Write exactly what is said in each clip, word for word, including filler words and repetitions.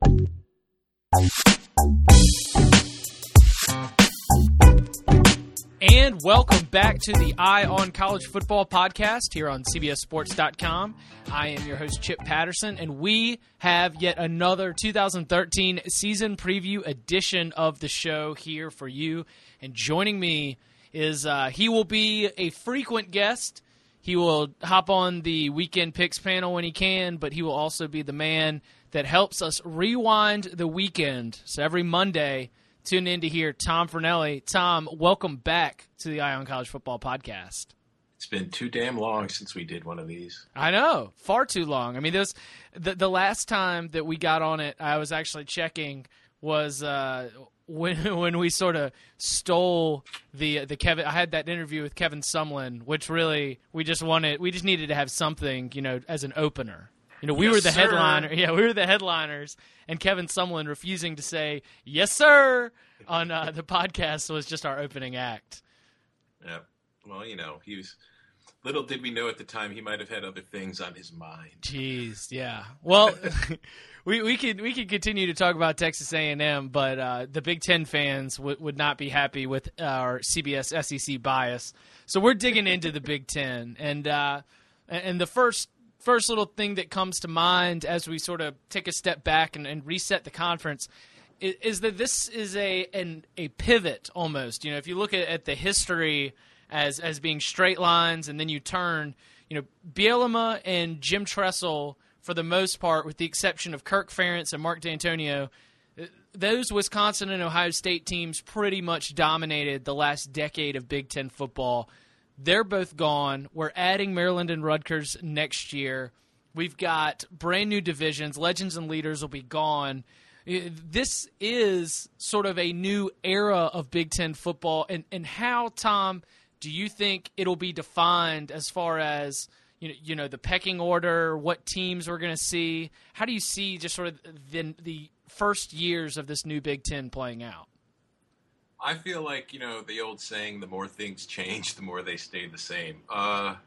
And welcome back to the Eye on College Football podcast here on C B S Sports dot com. I am your host, Chip Patterson, and we have yet another two thousand thirteen season preview edition of the show here for you. And joining me is uh, he will be a frequent guest. He will hop on the Weekend Picks panel when he can, but he will also be the man that helps us rewind the weekend. So every Monday, tune in to hear Tom Fornelli. Tom, welcome back to the Eye on College Football podcast. It's been too damn long since we did one of these. I know, far too long. I mean, this the the last time that we got on it, I was actually checking was uh, when when we sort of stole the the Kevin. I had that interview with Kevin Sumlin, which really we just wanted. We just needed to have something, you know, as an opener. You know, we yes, were the sir. headliner. Yeah, we were the headliners, and Kevin Sumlin refusing to say "yes, sir" on uh, the podcast was just our opening act. Yeah. Well, you know, he was. Little did we know at the time he might have had other things on his mind. Jeez, yeah. Well, we we could we could continue to talk about Texas A and M, but uh, the Big Ten fans w- would not be happy with our C B S S E C bias. So we're digging into the Big Ten, and uh, and the first. First little thing that comes to mind as we sort of take a step back and, and reset the conference is, is that this is a an, a pivot almost. You know, if you look at, at the history as as being straight lines and then you turn, you know, Bielema and Jim Tressel, for the most part, with the exception of Kirk Ferentz and Mark D'Antonio, those Wisconsin and Ohio State teams pretty much dominated the last decade of Big Ten football. They're both gone. We're adding Maryland and Rutgers next year. We've got brand new divisions. Legends and Leaders will be gone. This is sort of a new era of Big Ten football. And, and how, Tom, do you think it'll be defined as far as, you know, you know the pecking order, what teams we're going to see? How do you see just sort of the, the first years of this new Big Ten playing out? I feel like, you know, the old saying, the more things change, the more they stay the same. Uh,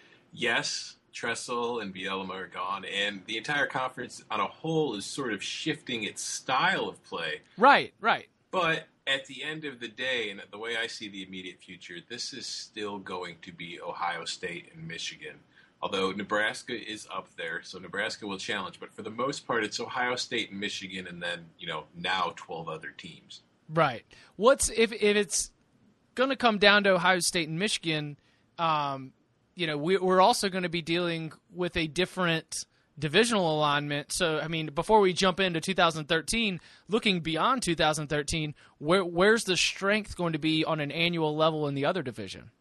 yes, Tressel and Bielema are gone, and the entire conference on a whole is sort of shifting its style of play. Right, right. But at the end of the day, and the way I see the immediate future, this is still going to be Ohio State and Michigan. Although Nebraska is up there, so Nebraska will challenge. But for the most part, it's Ohio State and Michigan, and then, you know, now twelve other teams. Right. What's if if it's going to come down to Ohio State and Michigan? Um, you know, we, we're also going to be dealing with a different divisional alignment. So, I mean, before we jump into two thousand thirteen, looking beyond two thousand thirteen, where where's the strength going to be on an annual level in the other division?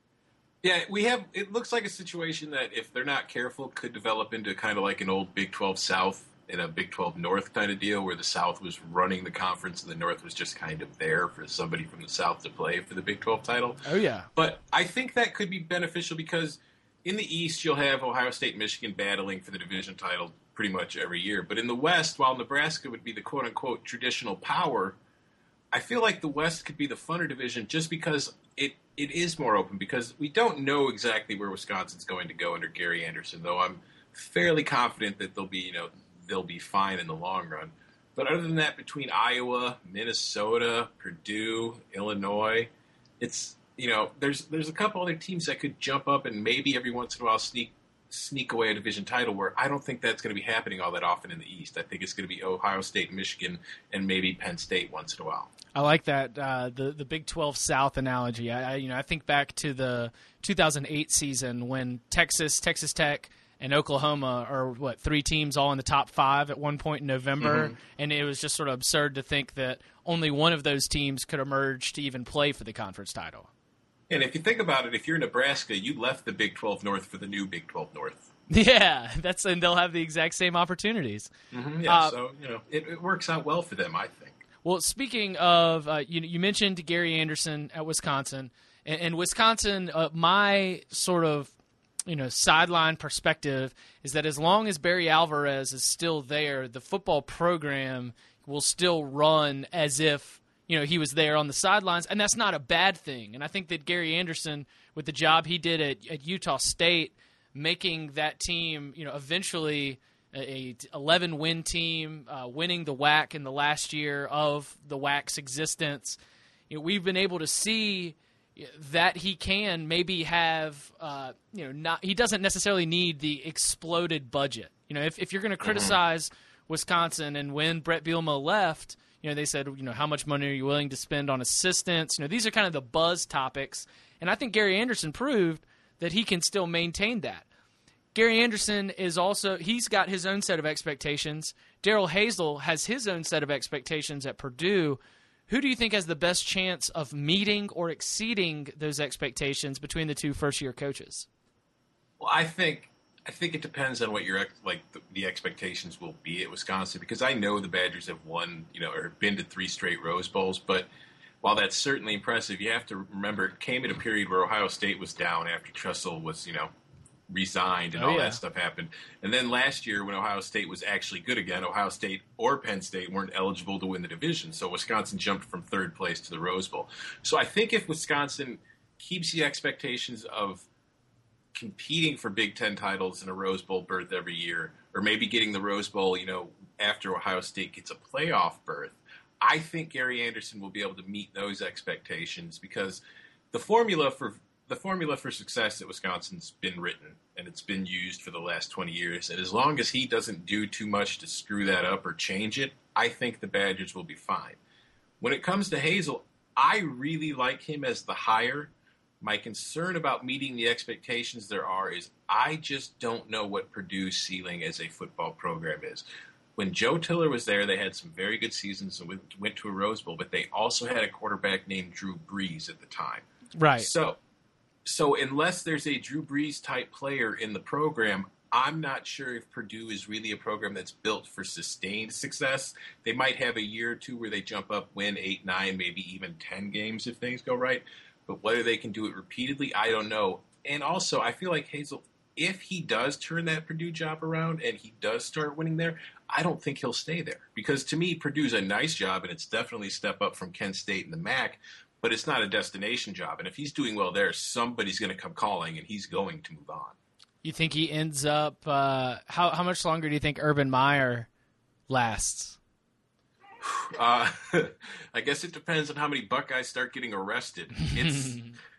Yeah, we have. It looks like a situation that, if they're not careful, could develop into kind of like an old Big twelve South and a Big twelve North kind of deal, where the South was running the conference and the North was just kind of there for somebody from the South to play for the Big twelve title. Oh, yeah. But I think that could be beneficial because in the East, you'll have Ohio State and Michigan battling for the division title pretty much every year. But in the West, while Nebraska would be the quote-unquote traditional power, I feel like the West could be the funner division just because it, it is more open, because we don't know exactly where Wisconsin's going to go under Gary Anderson, though I'm fairly confident that they'll be, you know, they'll be fine in the long run. But other than that, between Iowa, Minnesota, Purdue, Illinois, it's, you know, there's there's a couple other teams that could jump up and maybe every once in a while sneak sneak away a division title, where I don't think that's going to be happening all that often in the East. I think it's going to be Ohio State, Michigan, and maybe Penn State once in a while. I like that uh, the the Big twelve South analogy. I, I you know I think back to the two thousand eight season when Texas, Texas Tech, and Oklahoma are, what, three teams all in the top five at one point in November, mm-hmm. and it was just sort of absurd to think that only one of those teams could emerge to even play for the conference title. And if you think about it, if you're Nebraska, you left the Big twelve North for the new Big twelve North. Yeah, that's and they'll have the exact same opportunities. Mm-hmm, yeah, uh, so you know it, it works out well for them, I think. Well, speaking of, uh, you you mentioned Gary Anderson at Wisconsin, and, and Wisconsin, uh, my sort of you know sideline perspective is that as long as Barry Alvarez is still there, the football program will still run as if you know he was there on the sidelines, and that's not a bad thing. And I think that Gary Anderson, with the job he did at, at Utah State, making that team, you know, eventually a eleven-win team, uh, winning the W A C in the last year of the W A C's existence. You know, we've been able to see that he can maybe have, uh, you know, not he doesn't necessarily need the exploded budget. You know, if if you're going to criticize Wisconsin, and when Brett Bielema left, you know, they said, you know, how much money are you willing to spend on assistants? You know, these are kind of the buzz topics, and I think Gary Anderson proved that he can still maintain that. Gary Anderson is also, he's got his own set of expectations. Darrell Hazell has his own set of expectations at Purdue. Who do you think has the best chance of meeting or exceeding those expectations between the two first-year coaches? Well, I think I think it depends on what your like the, the expectations will be at Wisconsin, because I know the Badgers have won, you know, or been to three straight Rose Bowls, but while that's certainly impressive, you have to remember it came at a period where Ohio State was down after Tressel was, you know, resigned and oh, all yeah. that stuff happened. And then last year when Ohio State was actually good again, Ohio State or Penn State weren't eligible to win the division. So Wisconsin jumped from third place to the Rose Bowl. So I think if Wisconsin keeps the expectations of competing for Big Ten titles and a Rose Bowl berth every year, or maybe getting the Rose Bowl, you know, after Ohio State gets a playoff berth, I think Gary Anderson will be able to meet those expectations, because the formula for The formula for success at Wisconsin's been written, and it's been used for the last twenty years. And as long as he doesn't do too much to screw that up or change it, I think the Badgers will be fine. When it comes to Hazell, I really like him as the hire. My concern about meeting the expectations there are is I just don't know what Purdue's ceiling as a football program is. When Joe Tiller was there, they had some very good seasons and went to a Rose Bowl, but they also had a quarterback named Drew Brees at the time. Right. So... So unless there's a Drew Brees type player in the program, I'm not sure if Purdue is really a program that's built for sustained success. They might have a year or two where they jump up, win eight, nine, maybe even ten games if things go right. But whether they can do it repeatedly, I don't know. And also, I feel like Hazell, if he does turn that Purdue job around and he does start winning there, I don't think he'll stay there. Because to me, Purdue's a nice job, and it's definitely a step up from Kent State and the M A C. But it's not a destination job. And if he's doing well there, somebody's going to come calling, and he's going to move on. You think he ends up uh, – how, how much longer do you think Urban Meyer lasts? Uh, I guess it depends on how many Buckeyes start getting arrested. It's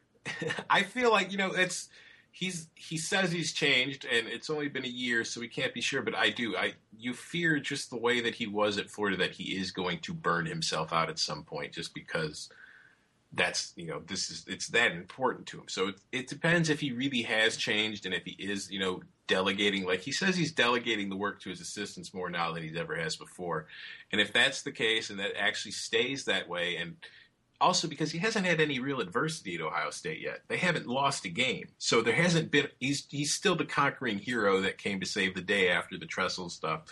I feel like, you know, it's he's he says he's changed, and it's only been a year, so we can't be sure. But I do. I You fear just the way that he was at Florida that he is going to burn himself out at some point, just because – that's, you know, this is, it's that important to him. So it, it depends if he really has changed, and if he is, you know, delegating, like he says he's delegating the work to his assistants more now than he ever has before. And if that's the case, and that actually stays that way, and also because he hasn't had any real adversity at Ohio State yet. They haven't lost a game. So there hasn't been, he's, he's still the conquering hero that came to save the day after the Tressel stuff.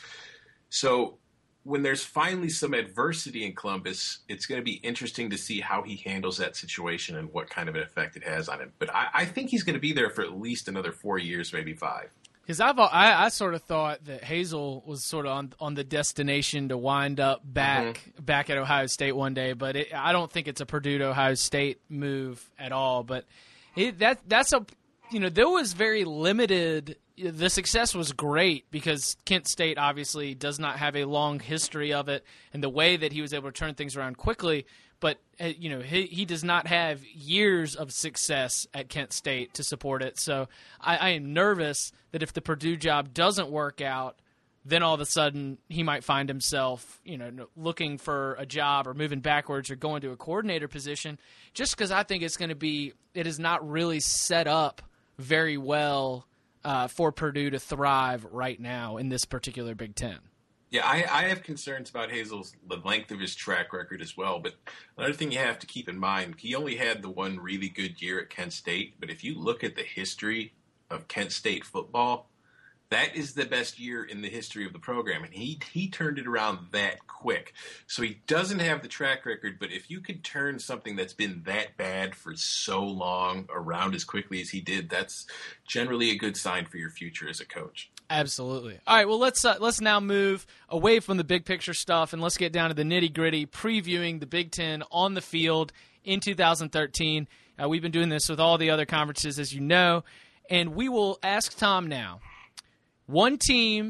So when there's finally some adversity in Columbus, it's going to be interesting to see how he handles that situation and what kind of an effect it has on him. But I, I think he's going to be there for at least another four years, maybe five. Because I've I, I sort of thought that Hazell was sort of on on the destination to wind up back mm-hmm. back at Ohio State one day, but it, I don't think it's a Purdue to Ohio State move at all. But it, that that's a you know there was very limited. The success was great because Kent State obviously does not have a long history of it, and the way that he was able to turn things around quickly. But you know he, he does not have years of success at Kent State to support it. So I, I am nervous that if the Purdue job doesn't work out, then all of a sudden he might find himself you know looking for a job or moving backwards or going to a coordinator position. Just because I think it's going to be it is not really set up very well. Uh, for Purdue to thrive right now in this particular Big Ten. Yeah, I, I have concerns about Hazell's the length of his track record as well. But another thing you have to keep in mind, he only had the one really good year at Kent State. But if you look at the history of Kent State football, that is the best year in the history of the program. And he he turned it around that quick. So he doesn't have the track record, but if you could turn something that's been that bad for so long around as quickly as he did, that's generally a good sign for your future as a coach. Absolutely. All right, well, let's uh, let's now move away from the big picture stuff, and let's get down to the nitty-gritty, previewing the Big Ten on the field in two thousand thirteen. Uh, we've been doing this with all the other conferences, as you know, and we will ask Tom now. One team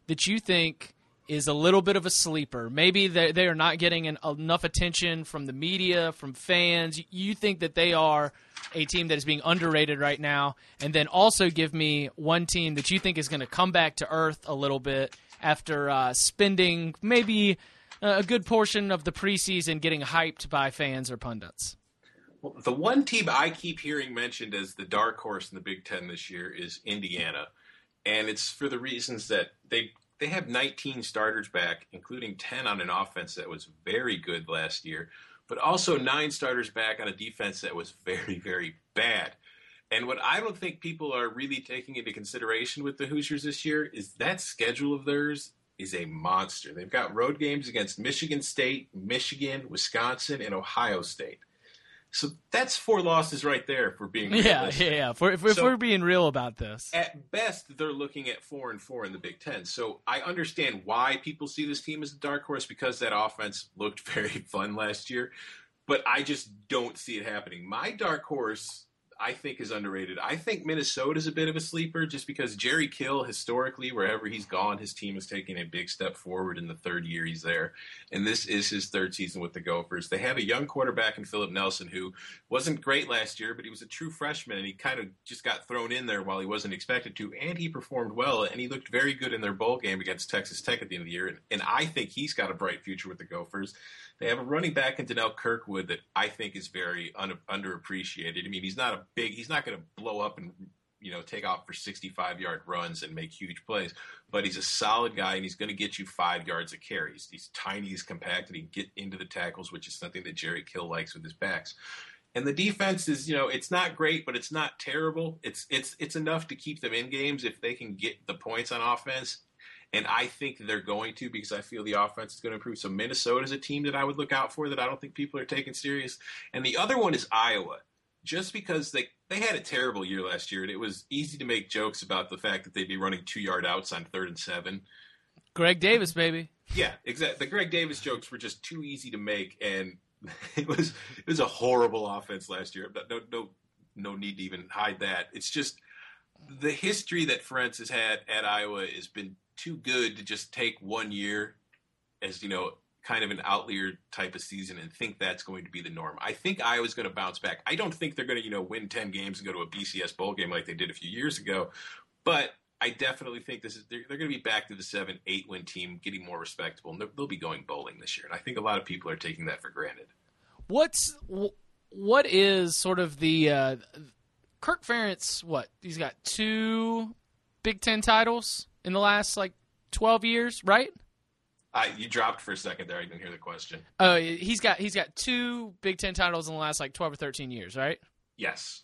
that you think is a little bit of a sleeper? Maybe they, they are not getting an, enough attention from the media, from fans. You think that they are a team that is being underrated right now? And then also give me one team that you think is going to come back to earth a little bit after uh, spending maybe a good portion of the preseason getting hyped by fans or pundits. Well, the one team I keep hearing mentioned as the dark horse in the Big Ten this year is Indiana. And it's for the reasons that they they have nineteen starters back, including ten on an offense that was very good last year, but also nine starters back on a defense that was very, very bad. And what I don't think people are really taking into consideration with the Hoosiers this year is that schedule of theirs is a monster. They've got road games against Michigan State, Michigan, Wisconsin, and Ohio State. So that's four losses right there for being realistic. Yeah, yeah, yeah. For, if, if so, we're being real about this. At best, they're looking at four and four in the Big Ten. So I understand why people see this team as a dark horse, because that offense looked very fun last year. But I just don't see it happening. My dark horse, I think, is underrated. I think Minnesota is a bit of a sleeper just because Jerry Kill, historically, wherever he's gone, his team is taking a big step forward in the third year he's there. And this is his third season with the Gophers. They have a young quarterback in Philip Nelson who wasn't great last year, but he was a true freshman, and he kind of just got thrown in there while he wasn't expected to, and he performed well, and he looked very good in their bowl game against Texas Tech at the end of the year. And, and I think he's got a bright future with the Gophers. They have a running back in Donnell Kirkwood that I think is very un- underappreciated. I mean, he's not a big, he's not going to blow up and, you know, take off for sixty-five yard runs and make huge plays, but he's a solid guy and he's going to get you five yards a carry. He's, he's tiny, he's compact, and he can get into the tackles, which is something that Jerry Kill likes with his backs. And the defense is, you know, it's not great, but it's not terrible. It's, it's, it's enough to keep them in games if they can get the points on offense. And I think they're going to, because I feel the offense is going to improve. So Minnesota is a team that I would look out for that I don't think people are taking serious. And the other one is Iowa, just because they, they had a terrible year last year. And it was easy to make jokes about the fact that they'd be running two-yard outs on third and seven. Greg Davis, baby. Yeah, exactly. The Greg Davis jokes were just too easy to make, and it was it was a horrible offense last year. No, no, no need to even hide that. It's just the history that Ferentz has had at Iowa has been too good to just take one year as, you know, kind of an outlier type of season and think that's going to be the norm. I think Iowa's going to bounce back. I don't think they're going to, you know, win ten games and go to a B C S bowl game like they did a few years ago, but I definitely think this is they're, they're going to be back to the seven, eight win team, getting more respectable, and they'll be going bowling this year. And I think a lot of people are taking that for granted. What's what is sort of the uh, Kirk Ferentz? What he's got two Big Ten titles in the last like twelve years, right? Uh, you dropped for a second there. I didn't hear the question. Oh, uh, he's got he's got two Big Ten titles in the last like twelve or thirteen years, right? Yes.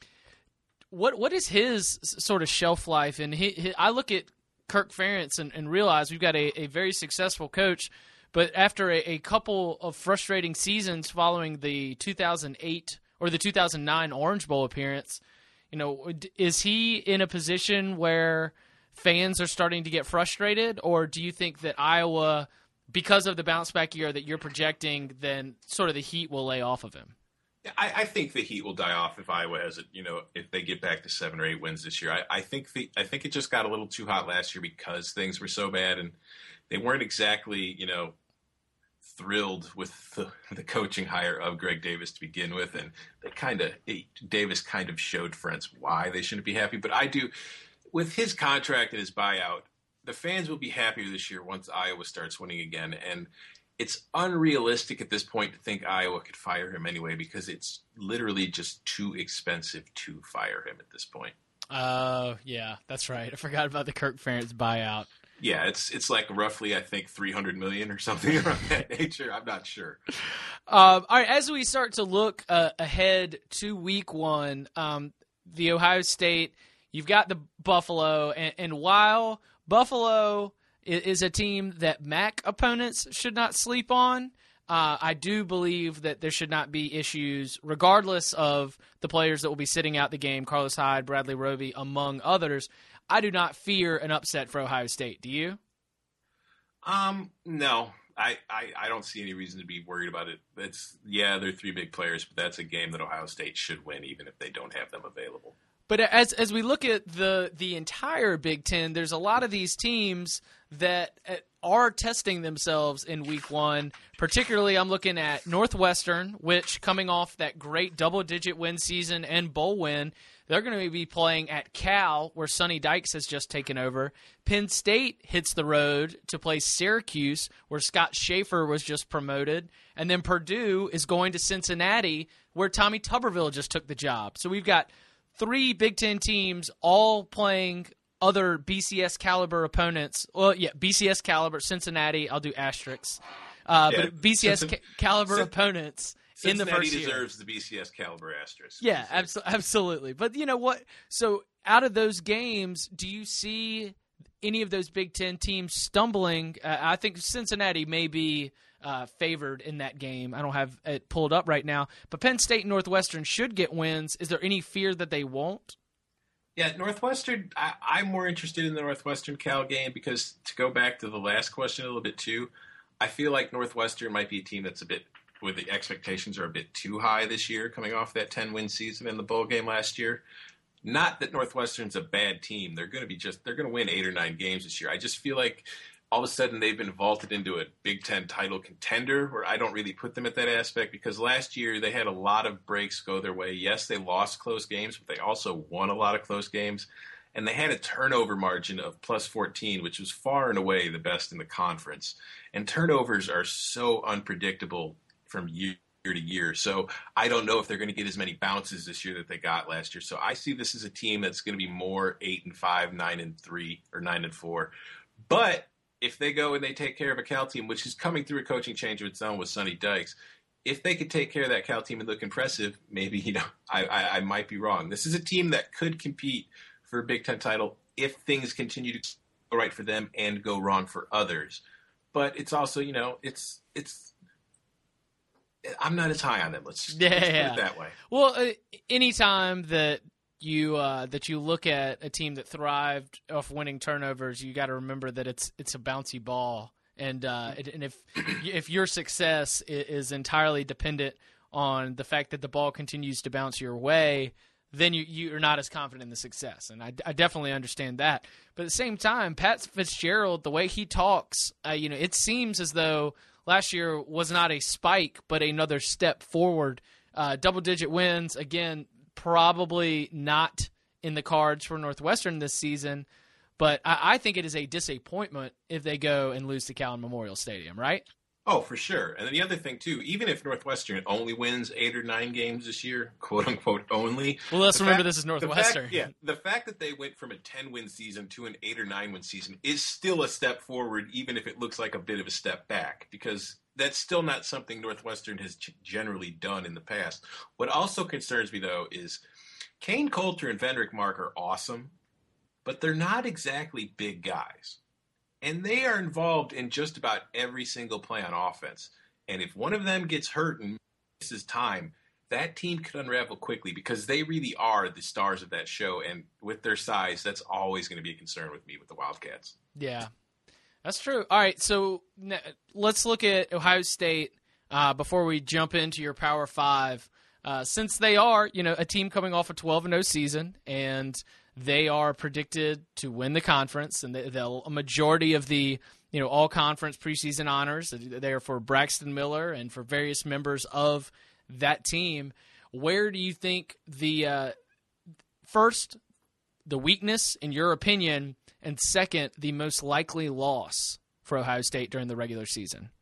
What what is his sort of shelf life? And he, he, I look at Kirk Ferentz and, and realize we've got a, a very successful coach, but after a, a couple of frustrating seasons following the two thousand eight or the two thousand nine Orange Bowl appearance, you know, is he in a position where fans are starting to get frustrated, or do you think that Iowa, because of the bounce back year that you're projecting, then sort of the heat will lay off of him? I, I think the heat will die off if Iowa has it. You know, if they get back to seven or eight wins this year. I, I think the I think it just got a little too hot last year because things were so bad, and they weren't exactly, you know, thrilled with the, the coaching hire of Greg Davis to begin with, and they kind of Davis kind of showed Ferentz why they shouldn't be happy. But I do. With his contract and his buyout, the fans will be happier this year once Iowa starts winning again. And it's unrealistic at this point to think Iowa could fire him anyway, because it's literally just too expensive to fire him at this point. Oh, uh, yeah, that's right. I forgot about the Kirk Ferentz buyout. Yeah, it's it's like roughly, I think, three hundred million dollars or something around that nature. I'm not sure. Um, all right, as we start to look uh, ahead to week one, um, the Ohio State – you've got the Buffalo, and, and while Buffalo is, is a team that M A C opponents should not sleep on, uh, I do believe that there should not be issues, regardless of the players that will be sitting out the game, Carlos Hyde, Bradley Roby, among others. I do not fear an upset for Ohio State. Do you? Um, no. I, I, I don't see any reason to be worried about it. It's, yeah, they're three big players, but that's a game that Ohio State should win, even if they don't have them available. But as as we look at the the entire Big Ten, there's a lot of these teams that are testing themselves in week one. Particularly, I'm looking at Northwestern, which coming off that great double-digit win season and bowl win, they're going to be playing at Cal, where Sonny Dykes has just taken over. Penn State hits the road to play Syracuse, where Scott Schaefer was just promoted. And then Purdue is going to Cincinnati, where Tommy Tuberville just took the job. So we've got three Big Ten teams all playing other B C S caliber opponents. Well, yeah, B C S caliber, Cincinnati, I'll do asterisks. Uh, yeah. But B C S Cincinnati, ca- caliber Cincinnati, opponents in the first year. Cincinnati deserves the B C S caliber asterisk. Yeah, abso- absolutely. But you know what? So out of those games, do you see any of those Big Ten teams stumbling? Uh, I think Cincinnati may be uh, favored in that game. I don't have it pulled up right now. But Penn State and Northwestern should get wins. Is there any fear that they won't? Yeah, Northwestern, I, I'm more interested in the Northwestern-Cal game because, to go back to the last question a little bit too, I feel like Northwestern might be a team that's a bit, where the expectations are a bit too high this year, coming off that ten-win season in the bowl game last year. Not that Northwestern's a bad team. They're going to be just, they're going to win eight or nine games this year. I just feel like all of a sudden they've been vaulted into a Big Ten title contender, where I don't really put them at that aspect, because last year they had a lot of breaks go their way. Yes, they lost close games, but they also won a lot of close games. And they had a turnover margin of plus fourteen, which was far and away the best in the conference. And turnovers are so unpredictable from year to year. So I don't know if they're going to get as many bounces this year that they got last year. So I see this as a team that's going to be more eight and five, nine and three, or nine and four. But if they go and they take care of a Cal team, which is coming through a coaching change of its own with Sonny Dykes, if they could take care of that Cal team and look impressive, maybe, you know, I, I, I might be wrong. This is a team that could compete for a Big Ten title if things continue to go right for them and go wrong for others. But it's also, you know, it's it's. I'm not as high on them. Let's just, yeah, let's put yeah. it that way. Well, uh, anytime that you uh, that you look at a team that thrived off winning turnovers, you got to remember that it's it's a bouncy ball, and uh, it, and if if your success is entirely dependent on the fact that the ball continues to bounce your way, then you you're not as confident in the success. And I, I definitely understand that. But at the same time, Pat Fitzgerald, the way he talks, uh, you know, it seems as though last year was not a spike, but another step forward. Uh, double-digit wins, again, probably not in the cards for Northwestern this season, but I, I think it is a disappointment if they go and lose to Cal Memorial Stadium, right? Oh, for sure. And then the other thing, too, even if Northwestern only wins eight or nine games this year, quote-unquote only. Well, let's remember fact, this is Northwestern. The fact, yeah, the fact that they went from a ten-win season to an eight- or nine-win season is still a step forward, even if it looks like a bit of a step back, because that's still not something Northwestern has generally done in the past. What also concerns me, though, is Kane Coulter and Vendrick Mark are awesome, but they're not exactly big guys. And they are involved in just about every single play on offense. And if one of them gets hurt and misses time, that team could unravel quickly, because they really are the stars of that show. And with their size, that's always going to be a concern with me with the Wildcats. Yeah, that's true. All right, so let's look at Ohio State uh, before we jump into your Power Five. Uh, since they are, you know, a team coming off a twelve and oh season, and they are predicted to win the conference, and they, they'll a majority of the, you know, all conference preseason honors, they are for Braxton Miller and for various members of that team. Where do you think the uh, first the weakness, in your opinion, and second the most likely loss for Ohio State during the regular season?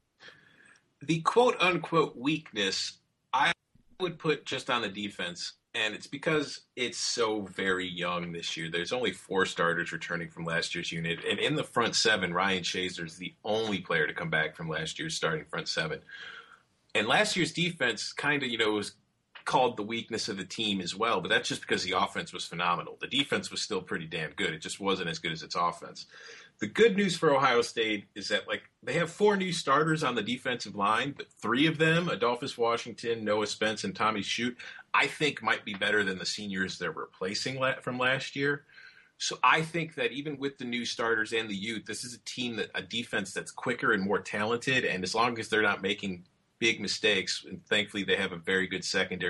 The quote unquote weakness, I would put just on the defense. And it's because it's so very young this year. There's only four starters returning from last year's unit. And in the front seven, Ryan Shazer is the only player to come back from last year's starting front seven. And last year's defense kind of, you know, was called the weakness of the team as well. But that's just because the offense was phenomenal. The defense was still pretty damn good. It just wasn't as good as its offense. The good news for Ohio State is that, like, they have four new starters on the defensive line, but three of them, Adolphus Washington, Noah Spence, and Tommy Shute, I think might be better than the seniors they're replacing from last year. So I think that even with the new starters and the youth, this is a team, that a defense that's quicker and more talented, and as long as they're not making big mistakes, and thankfully they have a very good secondary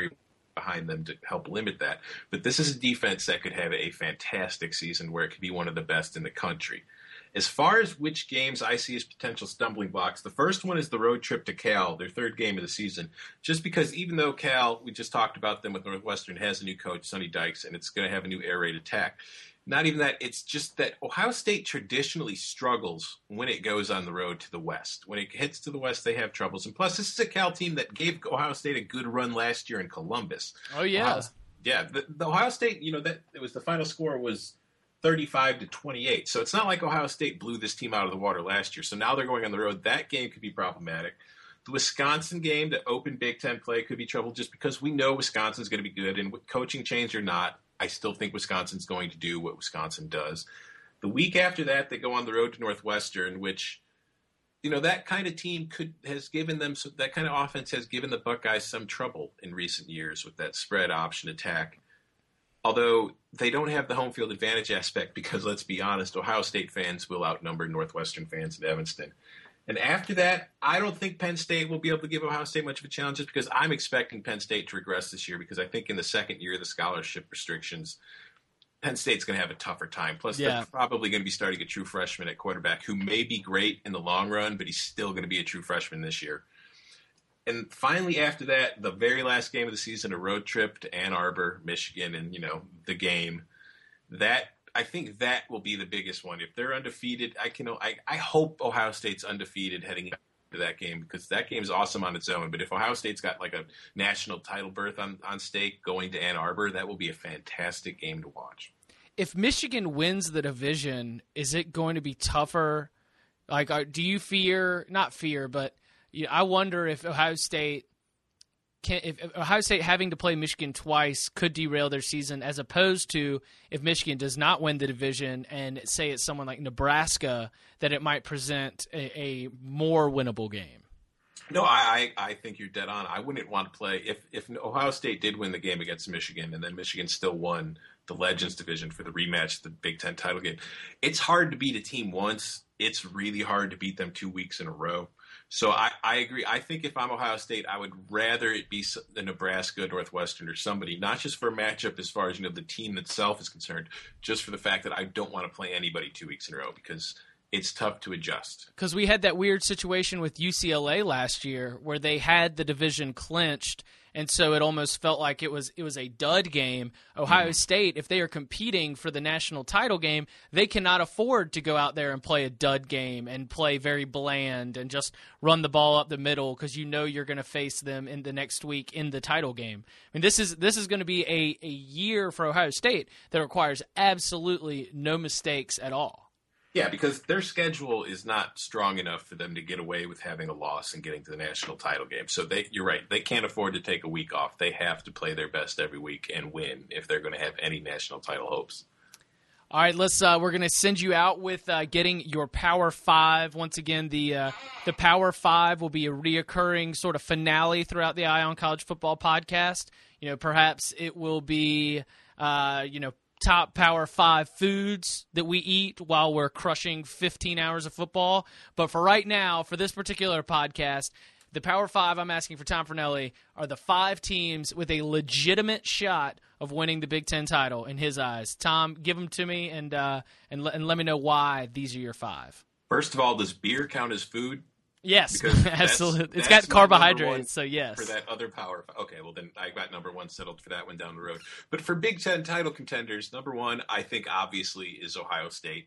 behind them to help limit that. But this is a defense that could have a fantastic season where it could be one of the best in the country. As far as which games I see as potential stumbling blocks, the first one is the road trip to Cal, their third game of the season. Just because even though Cal, we just talked about them with Northwestern, has a new coach, Sonny Dykes, and it's going to have a new air raid attack. Not even that, it's just that Ohio State traditionally struggles when it goes on the road to the West. When it hits to the West, they have troubles. And plus, this is a Cal team that gave Ohio State a good run last year in Columbus. Oh, yeah. Ohio, yeah, the, the Ohio State, you know, that it was the final score was thirty-five to twenty-eight. So it's not like Ohio State blew this team out of the water last year. So now they're going on the road. That game could be problematic. The Wisconsin game, the open Big Ten play, could be trouble just because we know Wisconsin's going to be good. And with coaching change or not, I still think Wisconsin's going to do what Wisconsin does. The week after that, they go on the road to Northwestern, which, you know, that kind of team could has given them some, that kind of offense has given the Buckeyes some trouble in recent years with that spread option attack. Although they don't have the home field advantage aspect because, let's be honest, Ohio State fans will outnumber Northwestern fans in Evanston. And after that, I don't think Penn State will be able to give Ohio State much of a challenge just because I'm expecting Penn State to regress this year because I think in the second year of the scholarship restrictions, Penn State's going to have a tougher time. Plus, yeah. they're probably going to be starting a true freshman at quarterback who may be great in the long run, but he's still going to be a true freshman this year. And finally, after that, the very last game of the season, a road trip to Ann Arbor, Michigan, and, you know, the game. That, I think that will be the biggest one. If they're undefeated, I can, I, I hope Ohio State's undefeated heading into that game because that game's awesome on its own. But if Ohio State's got like a national title berth on, on stake going to Ann Arbor, that will be a fantastic game to watch. If Michigan wins the division, is it going to be tougher? Like, do you fear, not fear, but you know, I wonder if Ohio State can, if Ohio State having to play Michigan twice could derail their season, as opposed to if Michigan does not win the division and say it's someone like Nebraska, that it might present a, a more winnable game. No, I, I I think you're dead on. I wouldn't want to play if if Ohio State did win the game against Michigan and then Michigan still won the Legends division for the rematch, the Big Ten title game. It's hard to beat a team once. It's really hard to beat them two weeks in a row. So I, I agree. I think if I'm Ohio State, I would rather it be the Nebraska, Northwestern, or somebody, not just for a matchup as far as, you know, the team itself is concerned, just for the fact that I don't want to play anybody two weeks in a row because it's tough to adjust. Because we had that weird situation with U C L A last year where they had the division clinched, and so it almost felt like it was it was a dud game. Ohio mm-hmm. State, if they are competing for the national title game, they cannot afford to go out there and play a dud game and play very bland and just run the ball up the middle because you know you're going to face them in the next week in the title game. I mean, this is this is going to be a, a year for Ohio State that requires absolutely no mistakes at all. Yeah, because their schedule is not strong enough for them to get away with having a loss and getting to the national title game. So they, you're right. They can't afford to take a week off. They have to play their best every week and win if they're going to have any national title hopes. All right, let's. Uh, we're going to send you out with uh, getting your Power Five. Once again, the uh, the Power Five will be a reoccurring sort of finale throughout the Eye on College Football podcast. You know, perhaps it will be, uh, you know, top Power Five foods that we eat while we're crushing fifteen hours of football. But for right now, for this particular podcast, the Power Five I'm asking for Tom Fornelli are the five teams with a legitimate shot of winning the Big Ten title in his eyes. Tom, give them to me and uh, and, and let me know why these are your five. First of all, does beer count as food? Yes, absolutely. That's, it's that's got carbohydrates, so yes. For that other power. Okay, well, then I got number one settled for that one down the road. But for Big Ten title contenders, number one, I think obviously is Ohio State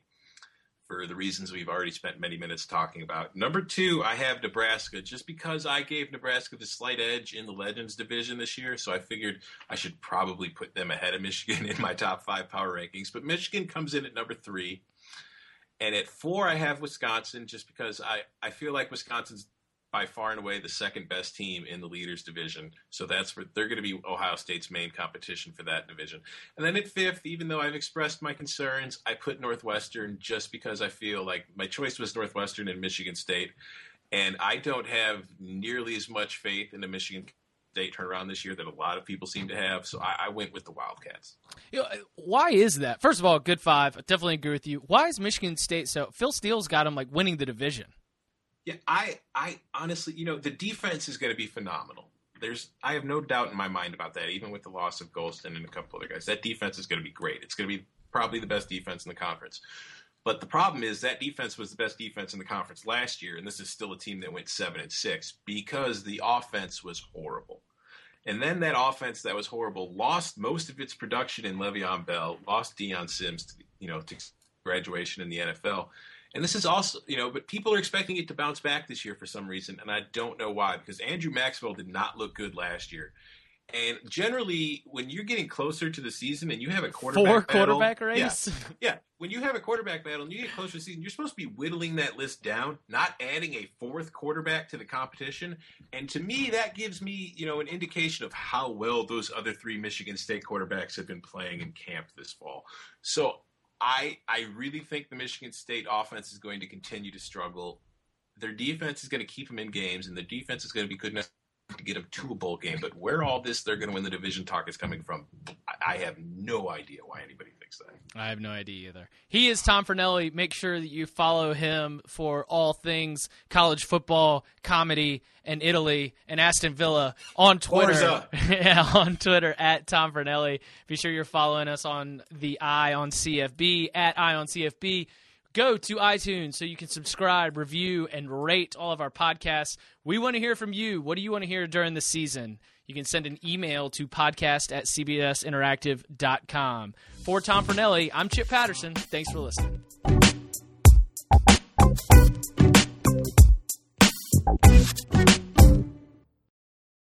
for the reasons we've already spent many minutes talking about. Number two, I have Nebraska, just because I gave Nebraska the slight edge in the Legends division this year, so I figured I should probably put them ahead of Michigan in my top five power rankings. But Michigan comes in at number three. And at four, I have Wisconsin just because I, I feel like Wisconsin's by far and away the second best team in the Leaders division. So that's where they're going to be Ohio State's main competition for that division. And then at fifth, even though I've expressed my concerns, I put Northwestern just because I feel like my choice was Northwestern and Michigan State. And I don't have nearly as much faith in the Michigan State turnaround this year that a lot of people seem to have, so I, I went with the Wildcats. You know, why is that? First of all, good five. I definitely agree with you. Why is Michigan State so? Phil Steele's got them like winning the division. Yeah, I, I honestly, you know, the defense is going to be phenomenal. there's I have no doubt in my mind about that, even with the loss of Golston and a couple other guys. That defense is going to be great. It's going to be probably the best defense in the conference. But the problem is that defense was the best defense in the conference last year, and this is still a team that went seven and six because the offense was horrible. And then that offense that was horrible lost most of its production in Le'Veon Bell, lost Deion Sims, to, you know, to graduation in the N F L. And this is also, you know, but people are expecting it to bounce back this year for some reason, and I don't know why, because Andrew Maxwell did not look good last year. And generally, when you're getting closer to the season and you have a quarterback Four battle, quarterback race? Yeah, yeah, when you have a quarterback battle and you get closer to the season, you're supposed to be whittling that list down, not adding a fourth quarterback to the competition. And to me, that gives me, you know, an indication of how well those other three Michigan State quarterbacks have been playing in camp this fall. So I I really think the Michigan State offense is going to continue to struggle. Their defense is going to keep them in games, and the defense is going to be good enough to get them to a bowl game. But where all this they're going to win the division talk is coming from, I have no idea why anybody thinks that. I have no idea either. He is Tom Fornelli. Make sure that you follow him for all things college football, comedy, and Italy, and Aston Villa on Twitter. Yeah, on Twitter at Tom Fornelli. Be sure you're following us on the Eye on C F B, at Eye on C F B. Go to iTunes so you can subscribe, review, and rate all of our podcasts. We want to hear from you. What do you want to hear during the season? You can send an email to podcast at c b s interactive dot com. For Tom Fornelli, I'm Chip Patterson. Thanks for listening.